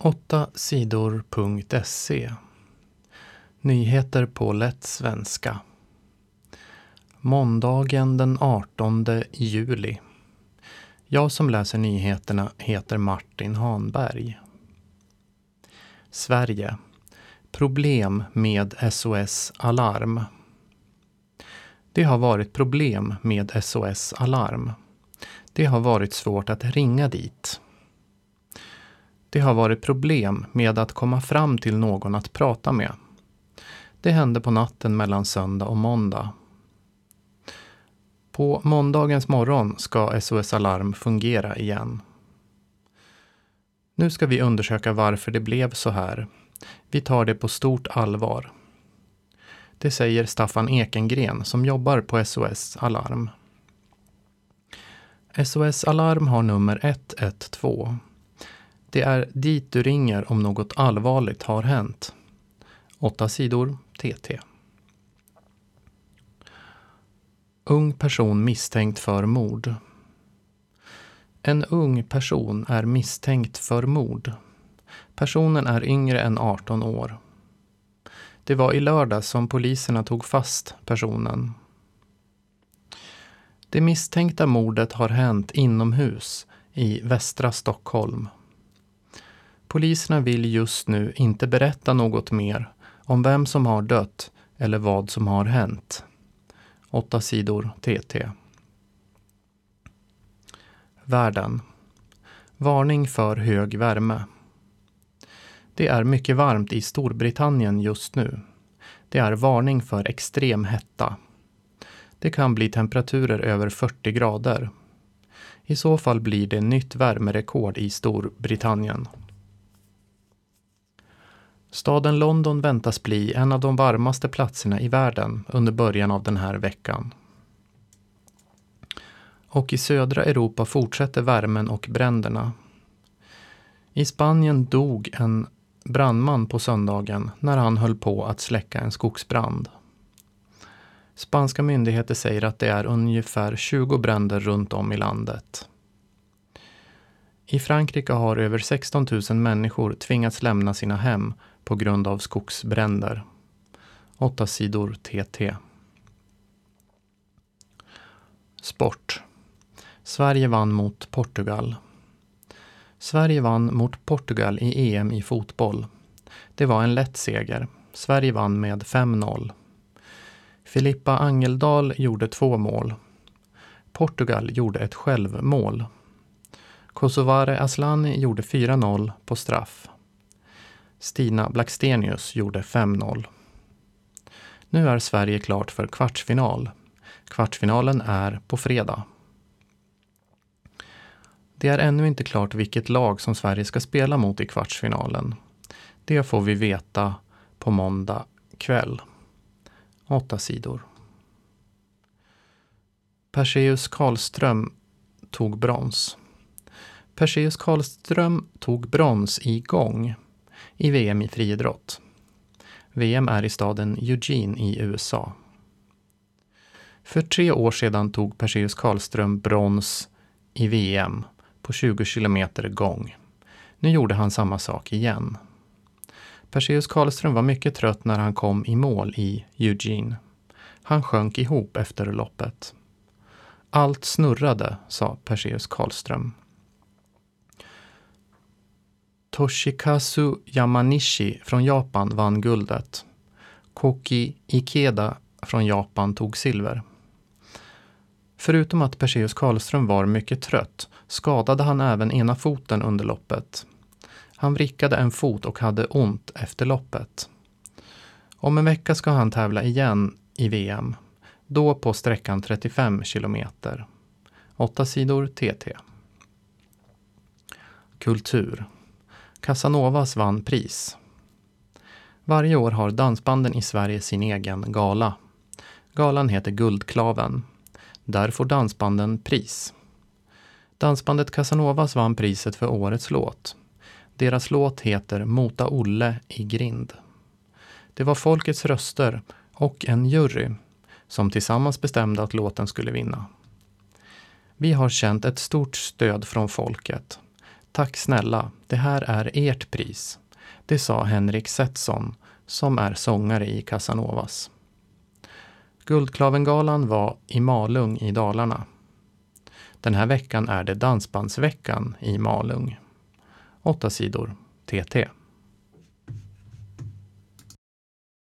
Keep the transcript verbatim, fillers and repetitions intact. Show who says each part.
Speaker 1: åtta sidor punkt se. Nyheter på lätt svenska. Måndagen den artonde juli. Jag som läser nyheterna heter Martin Hanberg. Sverige. Problem med S O S Alarm. Det har varit problem med S O S Alarm. Det har varit svårt att ringa dit. Det har varit problem med att komma fram till någon att prata med. Det hände på natten mellan söndag och måndag. På måndagens morgon ska S O S Alarm fungera igen. Nu ska vi undersöka varför det blev så här. Vi tar det på stort allvar. Det säger Staffan Ekengren som jobbar på S O S Alarm. S O S Alarm har nummer ett ett två. Det är dit du ringer om något allvarligt har hänt. Åtta sidor T T. Ung person misstänkt för mord. En ung person är misstänkt för mord. Personen är yngre än arton år. Det var i lördag som poliserna tog fast personen. Det misstänkta mordet har hänt inomhus i västra Stockholm. Poliserna vill just nu inte berätta något mer om vem som har dött eller vad som har hänt. Åtta sidor T T. Världen. Varning för hög värme. Det är mycket varmt i Storbritannien just nu. Det är varning för extrem hetta. Det kan bli temperaturer över fyrtio grader. I så fall blir det nytt värmerekord i Storbritannien. Staden London väntas bli en av de varmaste platserna i världen under början av den här veckan. Och i södra Europa fortsätter värmen och bränderna. I Spanien dog en brandman på söndagen när han höll på att släcka en skogsbrand. Spanska myndigheter säger att det är ungefär tjugo bränder runt om i landet. I Frankrike har över sexton tusen människor tvingats lämna sina hem på grund av skogsbränder. Åtta sidor T T. Sport. Sverige vann mot Portugal. Sverige vann mot Portugal i E M i fotboll. Det var en lätt seger. Sverige vann med fem noll. Filippa Angeldal gjorde två mål. Portugal gjorde ett självmål. Kosovare Asllani gjorde fyra noll på straff. Stina Blackstenius gjorde fem noll. Nu är Sverige klart för kvartsfinal. Kvartsfinalen är på fredag. Det är ännu inte klart vilket lag som Sverige ska spela mot i kvartsfinalen. Det får vi veta på måndag kväll. Åtta sidor. Perseus Karlström tog brons. Perseus Karlström tog brons i gång i V M i friidrott. V M är i staden Eugene i U S A. För tre år sedan tog Perseus Karlström brons i V M på tjugo kilometer gång. Nu gjorde han samma sak igen. Perseus Karlström var mycket trött när han kom i mål i Eugene. Han sjönk ihop efter loppet. Allt snurrade, sa Perseus Karlström. Toshikazu Yamanishi från Japan vann guldet. Koki Ikeda från Japan tog silver. Förutom att Perseus Karlström var mycket trött skadade han även ena foten under loppet. Han vrickade en fot och hade ont efter loppet. Om en vecka ska han tävla igen i V M. Då på sträckan trettiofem kilometer. Åtta sidor T T. Kultur. Casanovas vann pris. Varje år har dansbanden i Sverige sin egen gala. Galan heter Guldklaven. Där får dansbanden pris. Dansbandet Casanovas vann priset för årets låt. Deras låt heter Mota Olle i grind. Det var folkets röster och en jury som tillsammans bestämde att låten skulle vinna. Vi har känt ett stort stöd från folket. Tack snälla, det här är ert pris. Det sa Henrik Setson, som är sångare i Casanovas. Guldklavengalan var i Malung i Dalarna. Den här veckan är det Dansbandsveckan i Malung. Åtta sidor, T T.